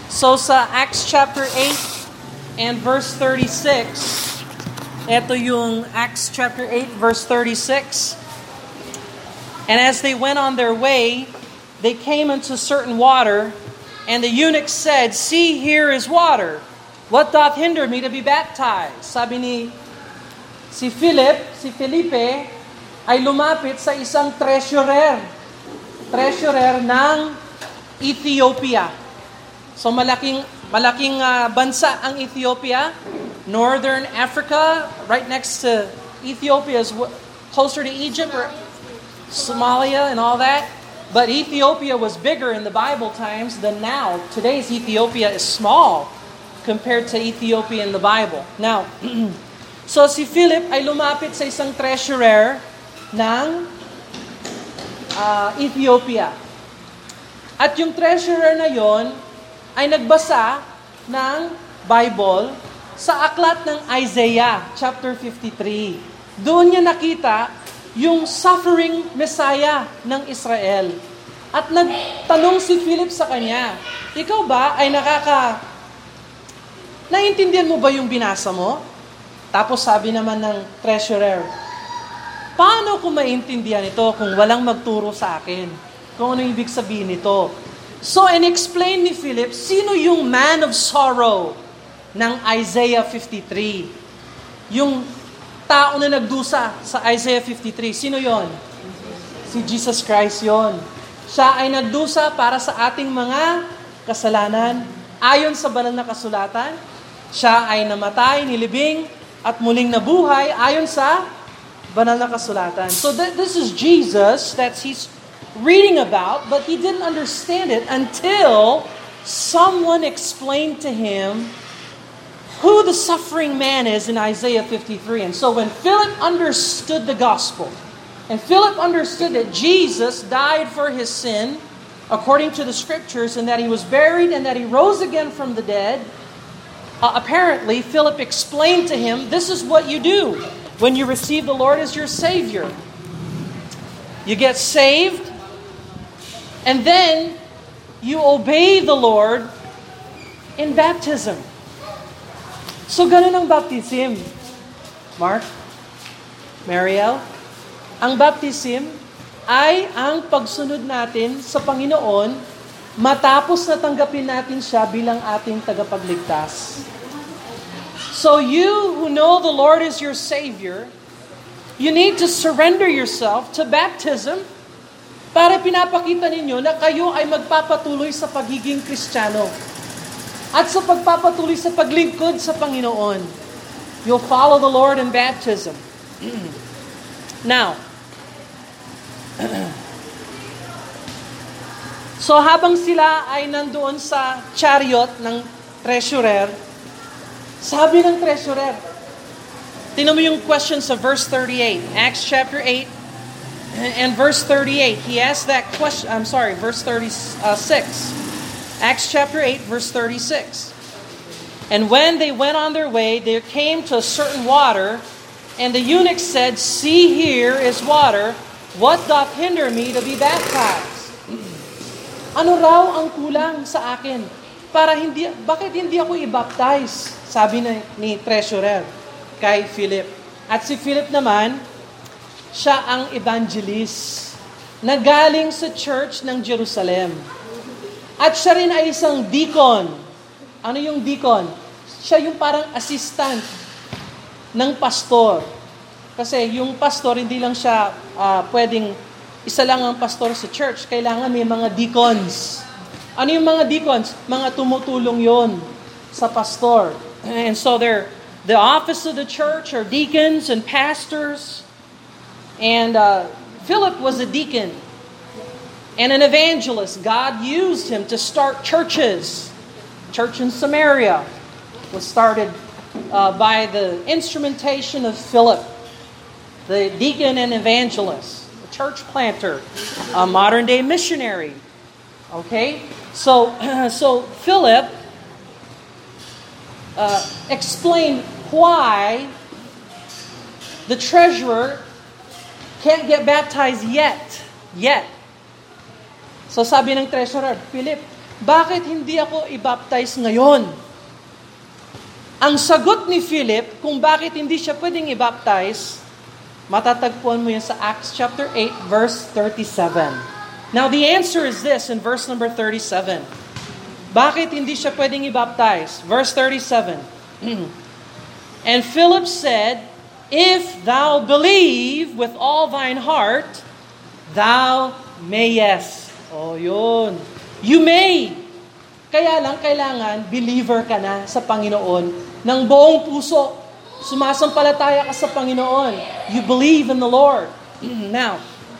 So sa Acts chapter 8 and verse 36, ito yung Acts chapter 8 verse 36. And as they went on their way, they came into certain water, and the eunuch said, "See, here is water. What doth hinder me to be baptized?" Sabi ni si Felipe ay lumapit sa isang treasurer ng Ethiopia. So malaking bansa ang Ethiopia, northern Africa, right next to Ethiopia is closer to Egypt or Somalia and all that. But Ethiopia was bigger in the Bible times than now. Today's Ethiopia is small compared to Ethiopia in the Bible. Now, so si Philip ay lumapit sa isang treasurer ng Ethiopia. At yung treasurer na yon ay nagbasa ng Bible sa aklat ng Isaiah chapter 53. Doon niya nakita yung suffering Messiah ng Israel. At nagtanong si Philip sa kanya, ikaw ba ay naiintindihan mo ba yung binasa mo? Tapos sabi naman ng treasurer, paano ko maintindihan ito kung walang magturo sa akin? Kung ano ibig sabihin nito? So, in-explain ni Philip, sino yung man of sorrow ng Isaiah 53? Yung tao na nagdusa sa Isaiah 53, sino yon? Si Jesus Christ yon. Siya ay nagdusa para sa ating mga kasalanan. Ayon sa banal na kasulatan, siya ay namatay, nilibing, at muling nabuhay ayon sa banal na kasulatan. So this is Jesus that he's reading about, but he didn't understand it until someone explained to him who the suffering man is in Isaiah 53. And so when Philip understood the gospel, and Philip understood that Jesus died for his sin, according to the scriptures, and that he was buried and that he rose again from the dead, apparently Philip explained to him, this is what you do when you receive the Lord as your Savior. You get saved, and then you obey the Lord in baptism. So ganun ang baptism. Mark, Mariel, ang baptism ay ang pagsunod natin sa Panginoon matapos na tanggapin natin siya bilang ating tagapagligtas. So you who know the Lord is your Savior, you need to surrender yourself to baptism para pinapakita ninyo na kayo ay magpapatuloy sa pagiging Kristiyano. At sa pagpapatuloy sa paglingkod sa Panginoon, you'll follow the Lord in baptism. Now, so habang sila ay nandoon sa chariot ng treasurer, sabi ng treasurer, tingnan mo yung question sa verse 38, Acts chapter 8 and verse 38. He asked that question, verse 36. Acts chapter 8, verse 36. And when they went on their way, they came to a certain water, and the eunuch said, "See, here is water. What doth hinder me to be baptized?" Ano raw ang kulang sa akin? Bakit hindi ako i-baptize? Sabi ni treasurer kay Philip. At si Philip naman, siya ang evangelist na galing sa church ng Jerusalem. At siya rin ay isang deacon. Ano yung deacon? Siya yung parang assistant ng pastor. Kasi yung pastor, hindi lang siya pwedeng isa lang ang pastor sa church. Kailangan may mga deacons. Ano yung mga deacons? Mga tumutulong yon sa pastor. And so the office of the church are deacons and pastors. And Philip was a deacon and an evangelist. God used him to start churches. Church in Samaria was started by the instrumentation of Philip, the deacon and evangelist, a church planter, a modern-day missionary. Okay? So Philip explained why the treasurer can't get baptized yet. So sabi ng treasurer, Philip, bakit hindi ako i-baptize ngayon? Ang sagot ni Philip kung bakit hindi siya pwedeng i-baptize, matatagpuan mo yan sa Acts chapter 8, verse 37. Now the answer is this in verse number 37. Bakit hindi siya pwedeng i-baptize? Verse 37. And Philip said, if thou believe with all thine heart, thou mayest. Oh, yun. You may. Kaya lang, kailangan, believer ka na sa Panginoon ng buong puso. Sumasampalataya ka sa Panginoon. You believe in the Lord. Now,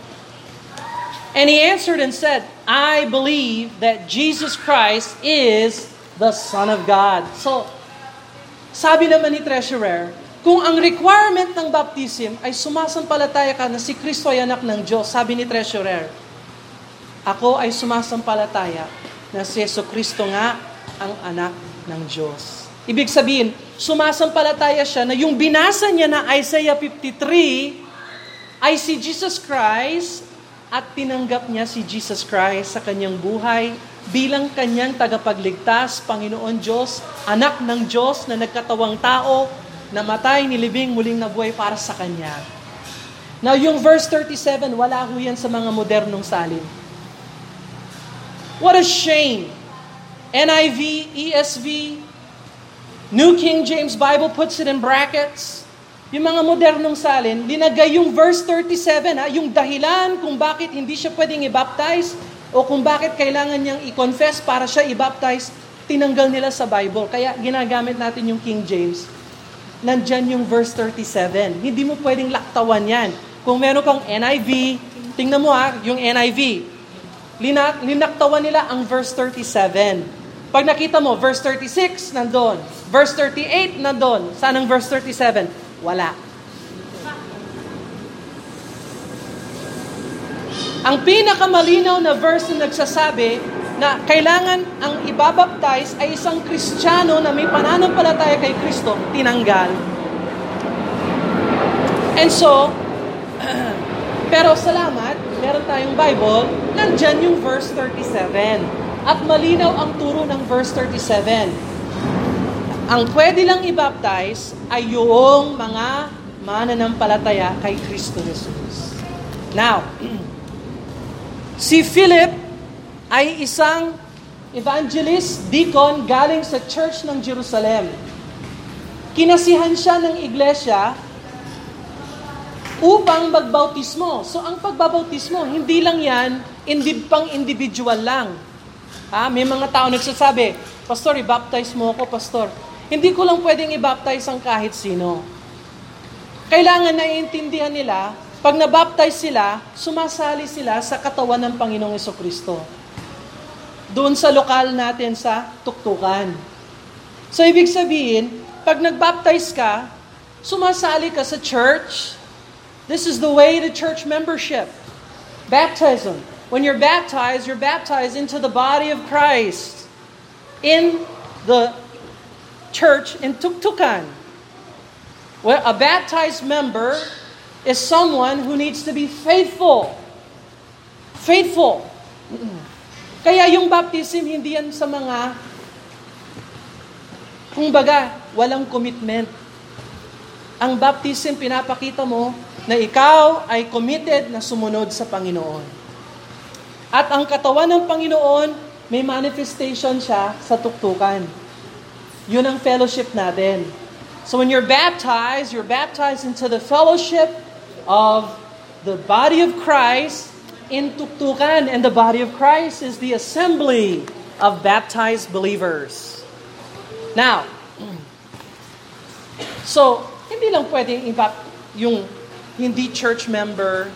and he answered and said, I believe that Jesus Christ is the Son of God. So, sabi naman ni Treasurer, kung ang requirement ng baptism ay sumasampalataya ka na si Kristo ay anak ng Diyos, sabi ni Treasurer, ako ay sumasampalataya na si Jesucristo nga ang anak ng Diyos. Ibig sabihin, sumasampalataya siya na yung binasa niya na Isaiah 53 ay si Jesus Christ at tinanggap niya si Jesus Christ sa kanyang buhay bilang kanyang tagapagligtas, Panginoon Diyos, anak ng Diyos na nagkatawang tao, namatay, nilibing, muling nabuhay para sa kanya. Now, yung verse 37, wala ho yan sa mga modernong salin. What a shame. NIV, ESV, New King James Bible puts it in brackets. Yung mga modernong salin, linagay yung verse 37, yung dahilan kung bakit hindi siya pwedeng i-baptize o kung bakit kailangan niyang i-confess para siya i-baptize, tinanggal nila sa Bible. Kaya ginagamit natin yung King James. Nandyan yung verse 37. Hindi mo pwedeng laktawan yan. Kung meron kang NIV, tingnan mo yung NIV. Linaktawan nila ang verse 37. Pag nakita mo, verse 36, nandun. Verse 38, nandun. Saan ang verse 37? Wala. Ang pinakamalinaw na verse na nagsasabi na kailangan ang ibabaptize ay isang Kristiyano na may pananampalataya kay Kristo, tinanggal. And so, pero salamat, meron tayong Bible, nandyan yung verse 37. At malinaw ang turo ng verse 37. Ang pwede lang i-baptize ay yung mga mananampalataya kay Kristo Jesus. Now, si Philip ay isang evangelist, deacon, galing sa church ng Jerusalem. Kinasihan siya ng iglesia upang magbautismo. So, ang pagbabautismo, hindi lang yan, pang individual lang. May mga tao nagsasabi, Pastor, i-baptize mo ako, Pastor. Hindi ko lang pwedeng i-baptize ang kahit sino. Kailangan naiintindihan nila, pag na-baptize sila, sumasali sila sa katawan ng Panginoong Jesucristo. Doon sa lokal natin sa tuktukan. So, ibig sabihin, pag nag-baptize ka, sumasali ka sa church. This is the way to church membership. Baptism. When you're baptized into the body of Christ in the church in Tuktukan. Well, a baptized member is someone who needs to be faithful. Faithful. Kaya yung baptism, hindi yan sa mga, kumbaga, walang commitment. Ang baptism, pinapakita mo na ikaw ay committed na sumunod sa Panginoon. At ang katawan ng Panginoon, may manifestation siya sa tuktukan. Yun ang fellowship natin. So when you're baptized into the fellowship of the body of Christ in tuktukan. And the body of Christ is the assembly of baptized believers. Now, so, hindi lang pwedeng yung hindi church member,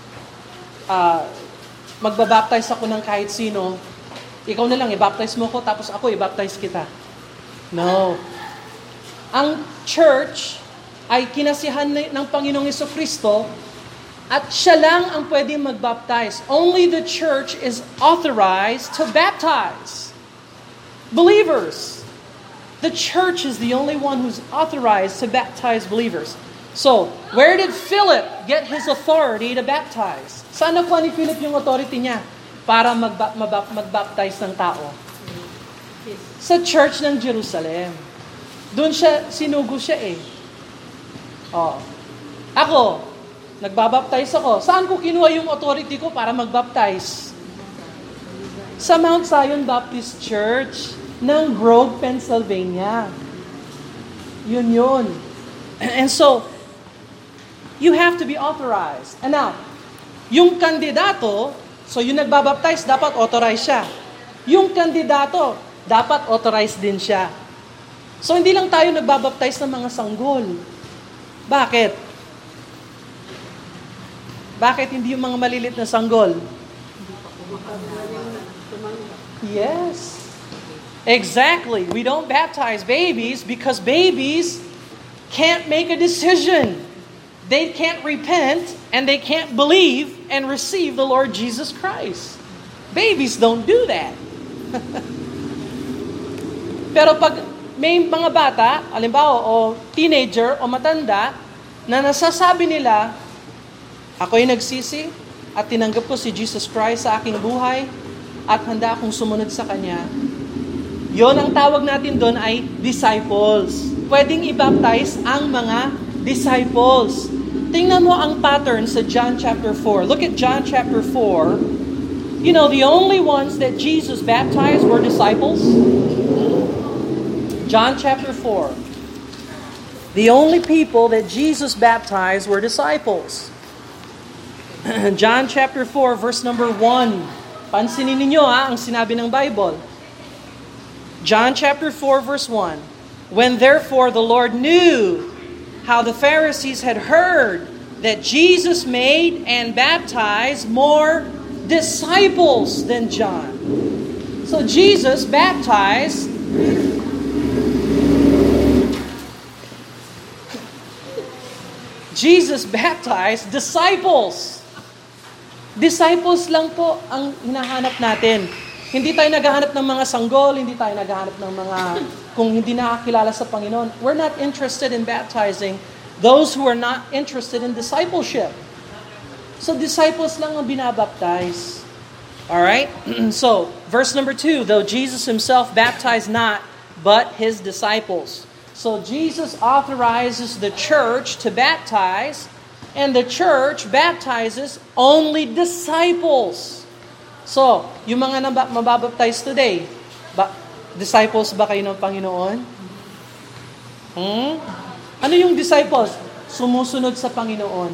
magbabaptize ako ng kahit sino, ikaw na lang, i-baptize mo ko, tapos ako, i-baptize kita. No. Ang church ay kinasihan ng Panginoong Jesucristo at siya lang ang pwedeng mag-baptize. Only the church is authorized to baptize believers. The church is the only one who's authorized to baptize believers. So, where did Philip get his authority to baptize? Saan nakuha ni Philip yung authority niya para mag-baptize ng tao? Sa church ng Jerusalem. Doon sinugo siya eh. Oh. Ako, nagbabaptize ako. Saan ko kinuha yung authority ko para magbaptize? Sa Mount Zion Baptist Church ng Grove, Pennsylvania. Yun. And so, you have to be authorized. And now, yung kandidato, so yung nagbabaptize, dapat authorized siya. Yung kandidato, dapat authorized din siya. So, hindi lang tayo nagbabaptize ng mga sanggol. Bakit? Bakit hindi yung mga malilit na sanggol? Yes. Exactly. We don't baptize babies because babies can't make a decision. They can't repent and they can't believe and receive the Lord Jesus Christ. Babies don't do that. Pero pag may mga bata, halimbawa, o teenager, o matanda, na nasasabi nila, ako'y nagsisi at tinanggap ko si Jesus Christ sa aking buhay at handa akong sumunod sa Kanya. Yon ang tawag natin doon ay disciples. Pwedeng i-baptize ang mga disciples. Tingnan mo ang pattern sa John chapter 4. Look at John chapter 4. You know, the only ones that Jesus baptized were disciples. John chapter 4. The only people that Jesus baptized were disciples. John chapter 4, verse number 1. Pansinin ninyo ang sinabi ng Bible. John chapter 4, verse 1. When therefore the Lord knew how the Pharisees had heard that Jesus made and baptized more disciples than John. So Jesus baptized disciples. Disciples lang po ang hinahanap natin. Hindi tayo naghahanap ng mga sanggol, hindi tayo naghahanap ng mga kung hindi nakakilala sa Panginoon. We're not interested in baptizing those who are not interested in discipleship. So disciples lang ang binabaptize. All right? So, verse number 2, though Jesus himself baptized not, but his disciples. So Jesus authorizes the church to baptize, and the church baptizes only disciples. So, yung mga mababaptize today, disciples ba kayo ng Panginoon? Ano yung disciples? Sumusunod sa Panginoon.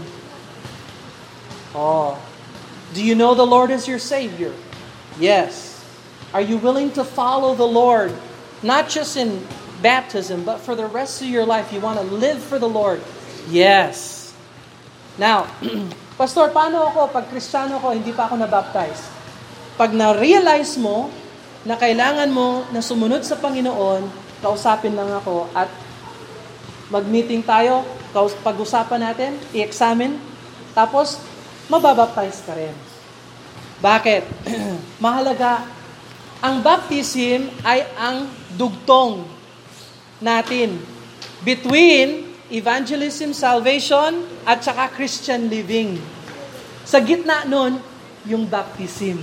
Oh. Do you know the Lord is your Savior? Yes. Are you willing to follow the Lord? Not just in baptism, but for the rest of your life, you want to live for the Lord? Yes. Now, Pastor, paano ako pag Kristiyano ko, hindi pa ako nabaptize? Pag na-realize mo na kailangan mo na sumunod sa Panginoon, kausapin lang ako at mag-meeting tayo, pag-usapan natin, i-examine, tapos mababaptize ka rin. Bakit? Mahalaga, ang baptism ay ang dugtong natin between evangelism, salvation, at saka Christian living. Sa gitna nun, yung baptism.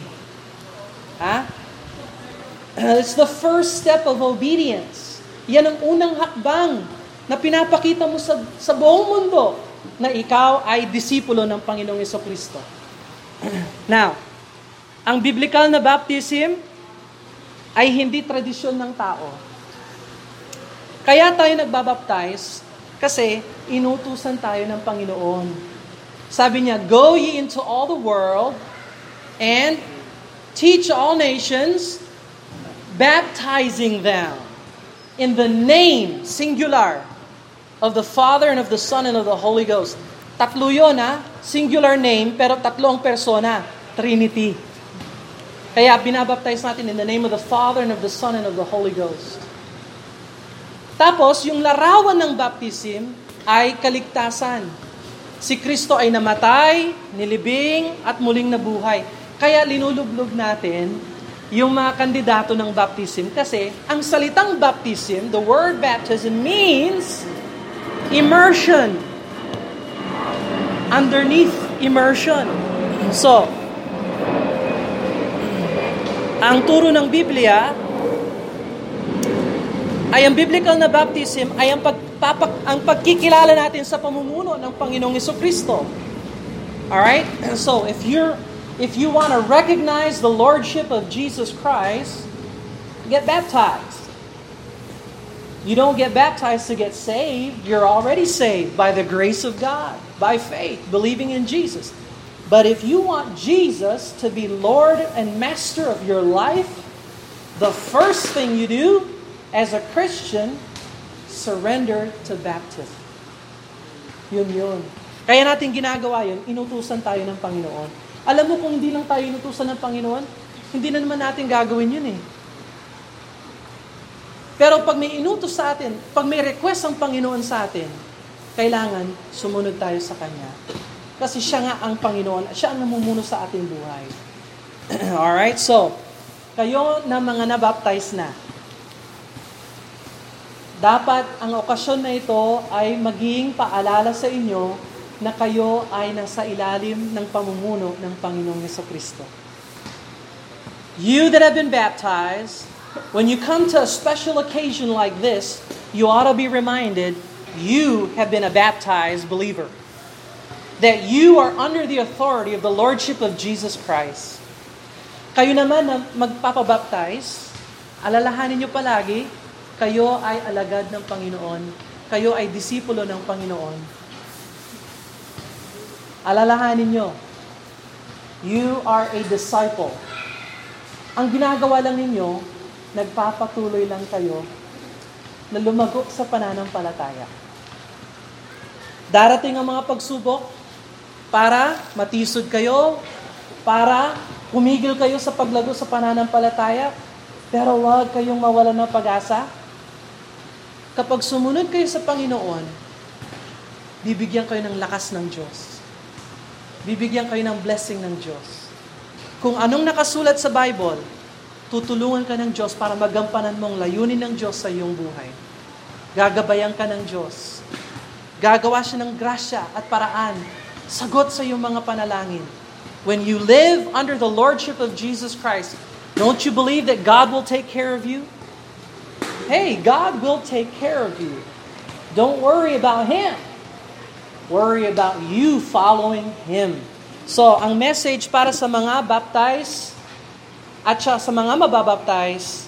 It's the first step of obedience. Yan ang unang hakbang na pinapakita mo sa buong mundo na ikaw ay disipulo ng Panginoong Jesucristo. Now, ang biblical na baptism ay hindi tradisyon ng tao. Kaya tayo nagbabaptize kasi inutusan tayo ng Panginoon. Sabi niya, go ye into all the world and teach all nations, baptizing them in the name, singular, of the Father and of the Son and of the Holy Ghost. Tatlo yun, singular name, pero tatlo ang persona, Trinity. Kaya binabaptize natin in the name of the Father and of the Son and of the Holy Ghost. Tapos, yung larawan ng baptism ay kaligtasan. Si Kristo ay namatay, nilibing, at muling nabuhay. Kaya linulublog natin yung mga kandidato ng baptism kasi ang salitang baptism, the word baptism means immersion. Underneath immersion. So, ang turo ng Biblia, ay ang biblical na baptism ay ang pagkikilala natin sa pamumuno ng Panginoong Jesucristo. Alright? So, if you want to recognize the Lordship of Jesus Christ, get baptized. You don't get baptized to get saved. You're already saved by the grace of God, by faith, believing in Jesus. But if you want Jesus to be Lord and Master of your life, the first thing you do as a Christian, surrender to baptism. Yun. Kaya natin ginagawa yun, inutusan tayo ng Panginoon. Alam mo kung hindi lang tayo inutusan ng Panginoon, hindi na naman natin gagawin yun eh. Pero pag may inutos sa atin, pag may request ang Panginoon sa atin, kailangan sumunod tayo sa Kanya. Kasi siya nga ang Panginoon at siya ang namumuno sa ating buhay. Alright, so, kayo na mga nabaptize na, dapat ang okasyon na ito ay maging paalala sa inyo na kayo ay nasa ilalim ng pamumuno ng Panginoong Jesucristo. You that have been baptized, when you come to a special occasion like this, you ought to be reminded you have been a baptized believer. That you are under the authority of the Lordship of Jesus Christ. Kayo naman na magpapabaptize, alalahanin nyo palagi, kayo ay alagad ng Panginoon. Kayo ay disipulo ng Panginoon. Alalahanin nyo, you are a disciple. Ang ginagawa lang ninyo, nagpapatuloy lang kayo na lumago sa pananampalataya. Darating ang mga pagsubok para matisod kayo, para umigil kayo sa paglago sa pananampalataya, pero huwag kayong mawalan ng pag-asa. Kapag sumunod kayo sa Panginoon, bibigyan kayo ng lakas ng Diyos. Bibigyan kayo ng blessing ng Diyos. Kung anong nakasulat sa Bible, tutulungan ka ng Diyos para magampanan mong layunin ng Diyos sa iyong buhay. Gagabayan ka ng Diyos. Gagawa siya ng grasya at paraan. Sagot sa iyong mga panalangin. When you live under the Lordship of Jesus Christ, don't you believe that God will take care of you? Hey, God will take care of you. Don't worry about Him. Worry about you following Him. So, ang message para sa mga baptize at sa mga mababaptize,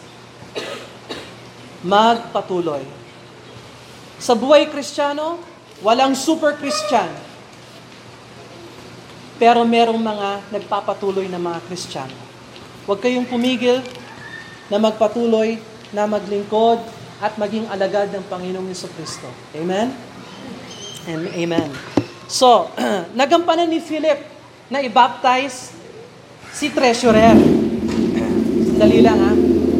magpatuloy. Sa buhay Kristiyano, walang super Christian. Pero merong mga nagpapatuloy na mga Kristiyano. Huwag kayong pumigil na magpatuloy, na maglingkod, at maging alagad ng Panginoong Jesucristo. Amen? And amen. So, nagampanan ni Philip na i-baptize si treasurer. Dali lang ha.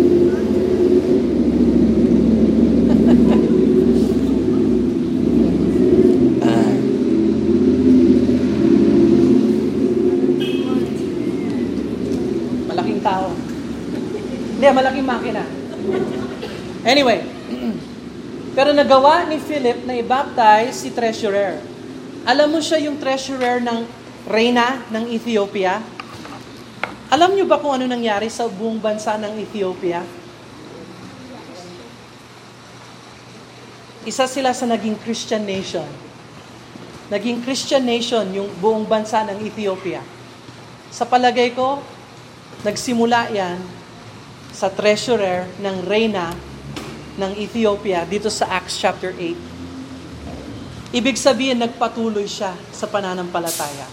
Malaking tao. Hindi, malaking makina. Anyway, pero nagawa ni Philip na i-baptize si treasurer. Alam mo siya yung treasurer ng reyna ng Ethiopia? Alam niyo ba kung ano nangyari sa buong bansa ng Ethiopia? Isa sila sa naging Christian nation. Naging Christian nation yung buong bansa ng Ethiopia. Sa palagay ko, nagsimula yan sa treasurer ng reyna ng Ethiopia dito sa Acts chapter 8. Ibig sabihin, nagpatuloy siya sa pananampalataya.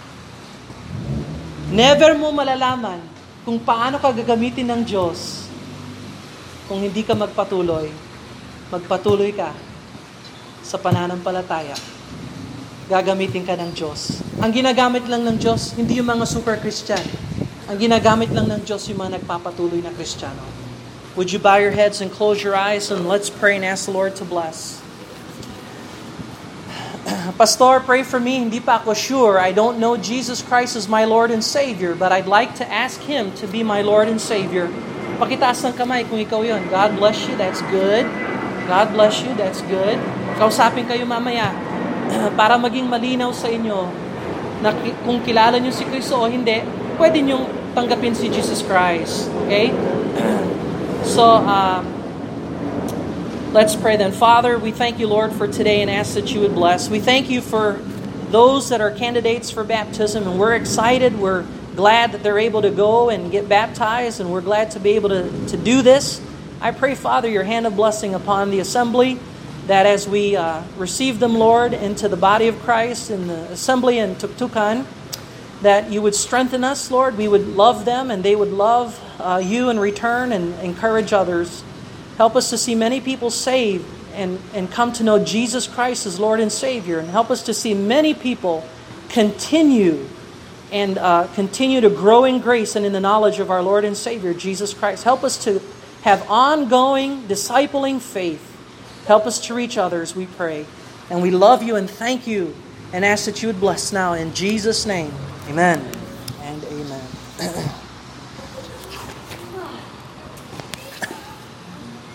Never mo malalaman kung paano ka gagamitin ng Diyos kung hindi ka magpatuloy. Magpatuloy ka sa pananampalataya. Gagamitin ka ng Diyos. Ang ginagamit lang ng Diyos, hindi yung mga super Christian. Ang ginagamit lang ng Diyos yung mga nagpapatuloy na Kristiyano. Would you bow your heads and close your eyes and let's pray and ask the Lord to bless. Pastor, pray for me. Hindi pa ako sure. I don't know Jesus Christ as my Lord and Savior, but I'd like to ask Him to be my Lord and Savior. Pakitaas ng kamay kung ikaw yun. God bless you. That's good. God bless you. That's good. Kausapin kayo mamaya para maging malinaw sa inyo na kung kilala niyo si Kristo o hindi, pwede niyong tanggapin si Jesus Christ. Okay? So, Let's pray then. Father, we thank you, Lord, for today and ask that you would bless. We thank you for those that are candidates for baptism, and we're excited. We're glad that they're able to go and get baptized, and we're glad to be able to do this. I pray, Father, your hand of blessing upon the assembly, that as we receive them, Lord, into the body of Christ in the assembly in Tuktukan, that you would strengthen us, Lord. We would love them, and they would love you in return and encourage others. Help us to see many people saved and come to know Jesus Christ as Lord and Savior. And help us to see many people continue to grow in grace and in the knowledge of our Lord and Savior, Jesus Christ. Help us to have ongoing, discipling faith. Help us to reach others, we pray. And we love you and thank you and ask that you would bless now in Jesus' name. Amen.